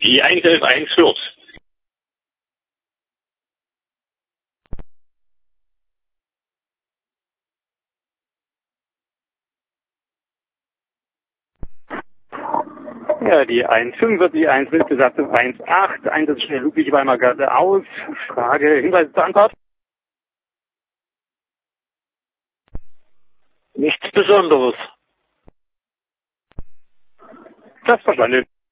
Die 111 führt. Ja, die 145, 1 mit Besatzung 1,8, Einsatzstelle Ludwig-Weimar Gasse aus. Frage, Hinweise zur Antwort? Nichts Besonderes. Das verstanden.